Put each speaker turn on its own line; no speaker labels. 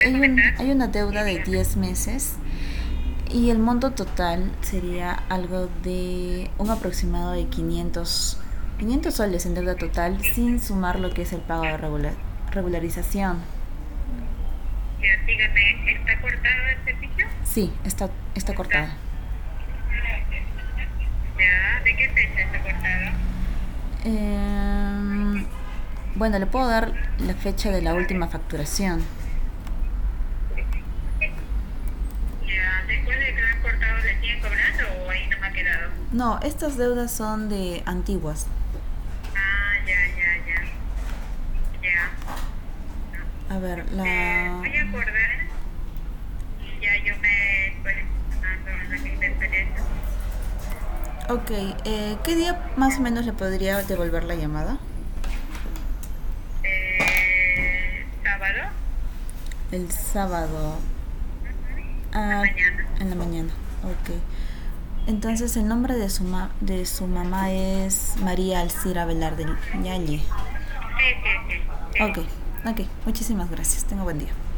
¿Me comentas?
Hay una deuda
Sí,
de
dígame.
10 meses y el monto total sería algo de un aproximado de 500 soles en deuda total sin sumar lo que es el pago de regularización.
Ya, dígame, ¿está cortado el servicio?
Sí, está
Está.
cortada.
Ya, ¿de qué fecha está cortado?
Em, bueno, le puedo dar la fecha de la última facturación.
Ya, después de que lo han cortado, ¿le siguen cobrando o ahí no me ha quedado?
No, estas deudas son de antiguas.
Ah, ya, ya, ya, ya. No.
A ver, la...
Voy a acordar y ya yo me estoy informando en la que interesa.
Ok, ¿qué día más o menos le podría devolver la llamada?
Sábado,
El sábado.
en la
Ah,
mañana.
en la mañana. Ok. Entonces el nombre de su mamá es María Alcira Velarde Ñañe.
Sí, sí, sí,
Ok,
sí.
ok. Muchísimas gracias. Tenga buen día.